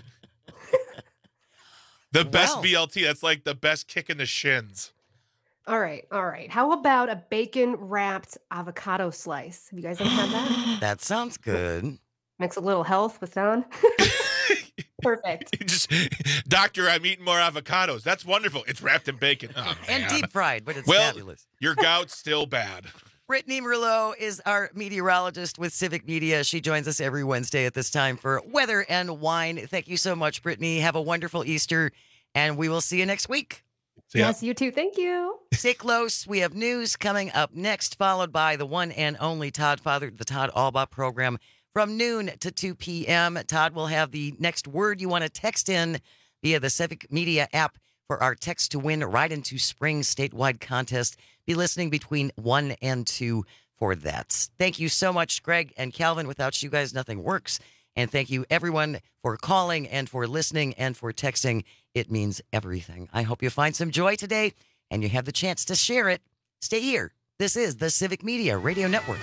The best BLT, that's like the best kick in the shins. All right. How about a bacon-wrapped avocado slice? Have you guys ever had that? That sounds good. Mix a little health with fun. Perfect. Doctor, I'm eating more avocados. That's wonderful. It's wrapped in bacon. Oh, and deep fried, but it's fabulous. Your gout's still bad. Brittany Merlot is our meteorologist with Civic Media. She joins us every Wednesday at this time for Weather and Wine. Thank you so much, Brittany. Have a wonderful Easter, and we will see you next week. Yes, you too. Thank you. Stay close. We have news coming up next, followed by the one and only Todd Father, the Todd Albaugh program from noon to 2 p.m. Todd will have the next word you want to text in via the Civic Media app for our Text to Win Ride into Spring statewide contest. Be listening between 1 and 2 for that. Thank you so much, Greg and Calvin. Without you guys, nothing works. And thank you, everyone, for calling and for listening and for texting. It means everything. I hope you find some joy today and you have the chance to share it. Stay here. This is the Civic Media Radio Network.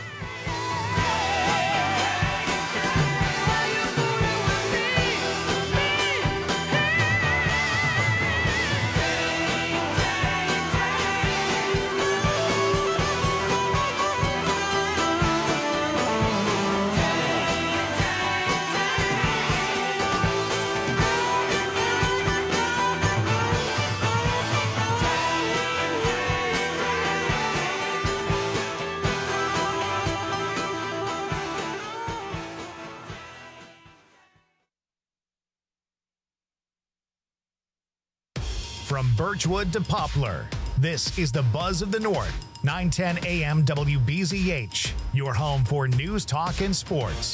From Birchwood to Poplar, this is the Buzz of the North, 910 AM WBZH, your home for news, talk, and sports.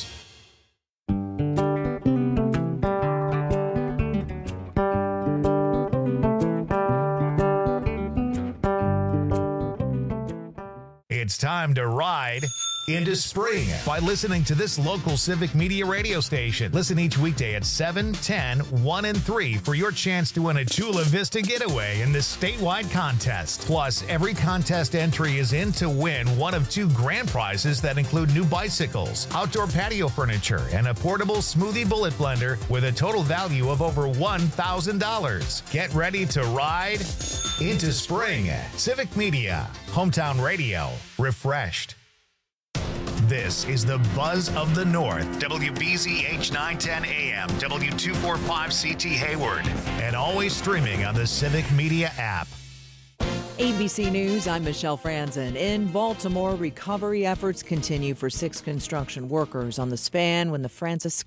It's time to ride into spring by listening to this local Civic Media radio station. Listen each weekday at 7, 10, 1, and 3 for your chance to win a Chula Vista getaway in this statewide contest. Plus, every contest entry is in to win one of 2 grand prizes that include new bicycles, outdoor patio furniture, and a portable smoothie bullet blender with a total value of over $1,000. Get ready to ride into spring. Civic Media, hometown radio, refreshed. This is the Buzz of the North, WBZH 910 AM, W245CT Hayward, and always streaming on the Civic Media app. ABC News, I'm Michelle Franzen. In Baltimore, recovery efforts continue for 6 construction workers on the span when the Francis